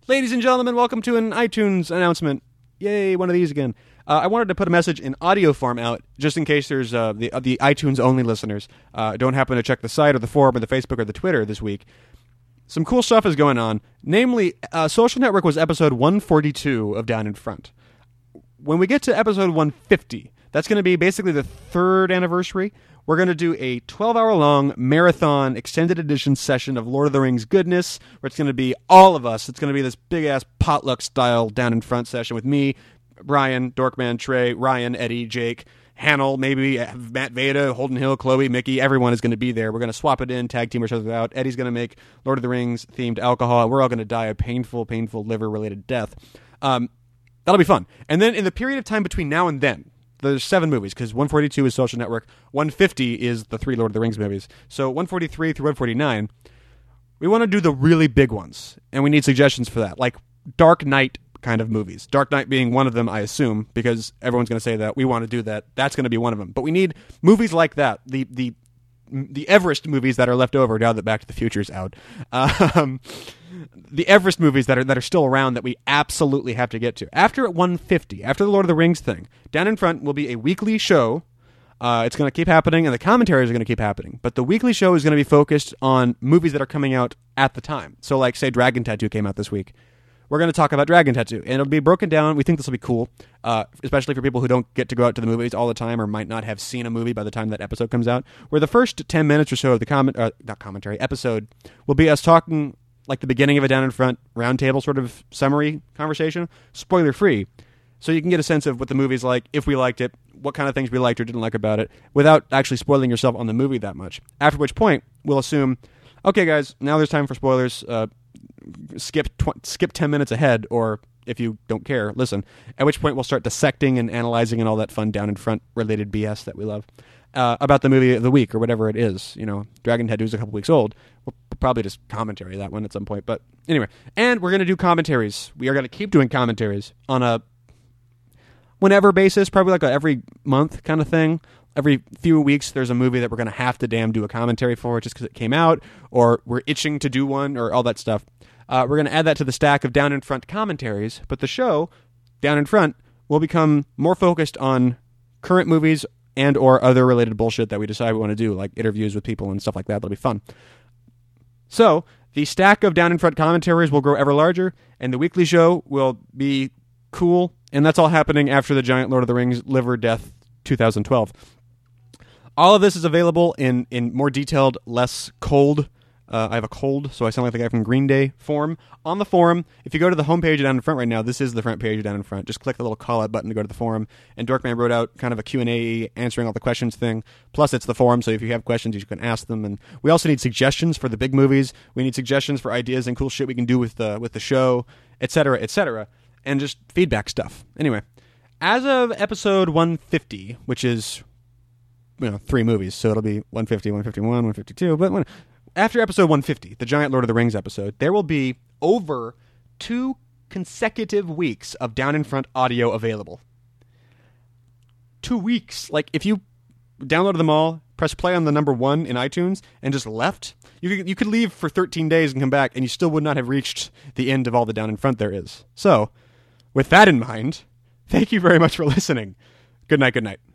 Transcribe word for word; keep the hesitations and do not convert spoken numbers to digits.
Ladies and gentlemen, welcome to an iTunes announcement. Yay, one of these again. Uh, I wanted to put a message in audio form out, just in case there's uh, the uh, the iTunes-only listeners uh, don't happen to check the site or the forum or the Facebook or the Twitter this week. Some cool stuff is going on. Namely, uh, Social Network was episode one forty-two of Down in Front. When we get to episode one fifty, that's going to be basically the third anniversary. We're going to do a twelve-hour-long marathon extended edition session of Lord of the Rings goodness, where it's going to be all of us. It's going to be this big-ass potluck-style Down in Front session with me, Brian, Dorkman, Trey, Ryan, Eddie, Jake, Hannel, maybe Matt Veda, Holden Hill, Chloe, Mickey. Everyone is going to be there. We're going to swap it in, tag team each other out. Eddie's going to make Lord of the Rings-themed alcohol. We're all going to die a painful, painful liver-related death. Um, that'll be fun. And then in the period of time between now and then, there's seven movies, because one forty-two is Social Network, one fifty is the three Lord of the Rings movies. So one forty-three through one forty-nine, we want to do the really big ones, and we need suggestions for that, like Dark Knight kind of movies. Dark Knight being one of them, I assume, because everyone's going to say that. We want to do that. That's going to be one of them. But we need movies like that, the the the Everest movies that are left over now that Back to the Future's out. Um, the Everest movies that are that are still around that we absolutely have to get to. After at one fifty, after the Lord of the Rings thing, Down in Front will be a weekly show. Uh, it's going to keep happening, and the commentaries are going to keep happening. But the weekly show is going to be focused on movies that are coming out at the time. So, like, say, Dragon Tattoo came out this week. We're going to talk about Dragon Tattoo, and it'll be broken down. We think this will be cool, uh, especially for people who don't get to go out to the movies all the time or might not have seen a movie by the time that episode comes out, where the first ten minutes or so of the comment, uh, not commentary, episode will be us talking like the beginning of a Down in Front roundtable sort of summary conversation, spoiler-free, so you can get a sense of what the movie's like, if we liked it, what kind of things we liked or didn't like about it, without actually spoiling yourself on the movie that much. After which point, we'll assume, okay, guys, now there's time for spoilers. Uh, skip tw- skip ten minutes ahead, or if you don't care, listen. At which point we'll start dissecting and analyzing and all that fun Down in Front related B S that we love uh, about the movie of the week or whatever it is. You know, Dragon Tattoo's a couple weeks old. We'll probably just commentary that one at some point. But anyway, and we're going to do commentaries. We are going to keep doing commentaries on a whenever basis, probably like a every month kind of thing. Every few weeks, there's a movie that we're going to have to damn do a commentary for just because it came out, or we're itching to do one, or all that stuff. Uh, we're going to add that to the stack of Down in Front commentaries, but the show, Down in Front, will become more focused on current movies and or other related bullshit that we decide we want to do, like interviews with people and stuff like that. That'll be fun. So, the stack of Down in Front commentaries will grow ever larger, and the weekly show will be cool, and that's all happening after the giant Lord of the Rings liver death twenty twelve. All of this is available in, in more detailed, less cold, uh, I have a cold, so I sound like the guy from Green Day, form. On the forum, if you go to the homepage of Down in Front right now, this is the front page of Down in Front. Just click the little call-out button to go to the forum, and Dorkman wrote out kind of a Q and A answering all the questions thing. Plus, it's the forum, so if you have questions, you can ask them. And we also need suggestions for the big movies. We need suggestions for ideas and cool shit we can do with the, with the show, et cetera, et cetera, and just feedback stuff. Anyway, as of episode one fifty, which is, you know, three movies, so it'll be one fifty, one fifty-one, one fifty-two, but when, after episode one fifty, the giant Lord of the Rings episode, there will be over two consecutive weeks of Down in Front audio available. Two weeks. Like, if you downloaded them all, press play on the number one in iTunes, and just left, you could, you could leave for thirteen days and come back, and you still would not have reached the end of all the Down in Front there is. So, with that in mind, thank you very much for listening. Good night, good night.